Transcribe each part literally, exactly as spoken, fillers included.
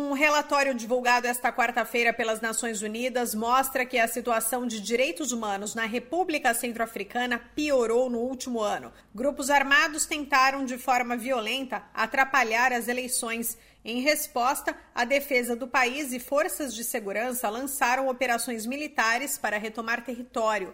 Um relatório divulgado esta quarta-feira pelas Nações Unidas mostra que a situação de direitos humanos na República Centro-Africana piorou no último ano. Grupos armados tentaram de forma violenta atrapalhar as eleições. Em resposta, a defesa do país e forças de segurança lançaram operações militares para retomar território.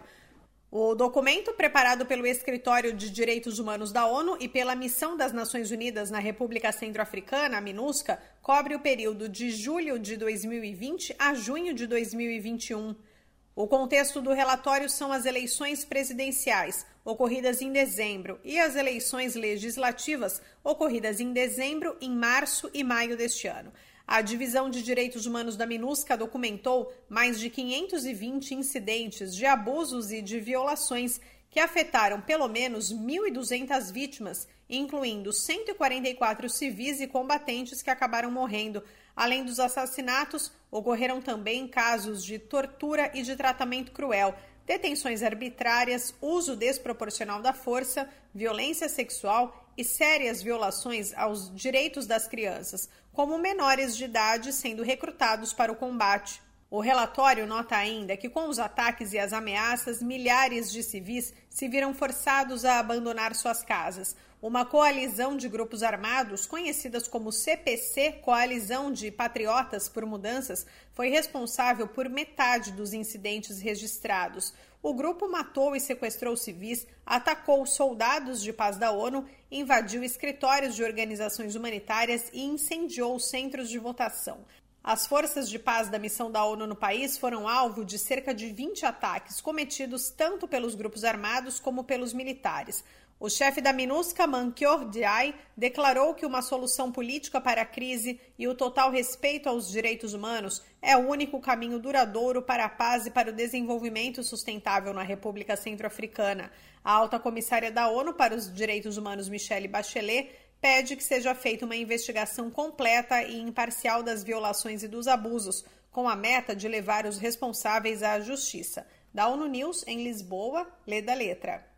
O documento, preparado pelo Escritório de Direitos Humanos da ONU e pela Missão das Nações Unidas na República Centro-Africana, a MINUSCA, cobre o período de julho de dois mil e vinte a junho de dois mil e vinte e um. O contexto do relatório são as eleições presidenciais, ocorridas em dezembro, e as eleições legislativas, ocorridas em dezembro, em março e maio deste ano. A Divisão de Direitos Humanos da MINUSCA documentou mais de quinhentos e vinte incidentes de abusos e de violações que afetaram pelo menos mil e duzentas vítimas, incluindo cento e quarenta e quatro civis e combatentes que acabaram morrendo. Além dos assassinatos, ocorreram também casos de tortura e de tratamento cruel, detenções arbitrárias, uso desproporcional da força, violência sexual e sérias violações aos direitos das crianças, como menores de idade sendo recrutados para o combate. O relatório nota ainda que, com os ataques e as ameaças, milhares de civis se viram forçados a abandonar suas casas. Uma coalizão de grupos armados, conhecidas como C P C, Coalizão de Patriotas por Mudanças, foi responsável por metade dos incidentes registrados. O grupo matou e sequestrou civis, atacou soldados de paz da ONU, invadiu escritórios de organizações humanitárias e incendiou centros de votação. As forças de paz da missão da ONU no país foram alvo de cerca de vinte ataques cometidos tanto pelos grupos armados como pelos militares. O chefe da MINUSCA, Mankyor Diaye, declarou que uma solução política para a crise e o total respeito aos direitos humanos é o único caminho duradouro para a paz e para o desenvolvimento sustentável na República Centro-Africana. A alta comissária da ONU para os Direitos Humanos, Michelle Bachelet, pede que seja feita uma investigação completa e imparcial das violações e dos abusos, com a meta de levar os responsáveis à justiça. Da ONU News, em Lisboa, lê da letra.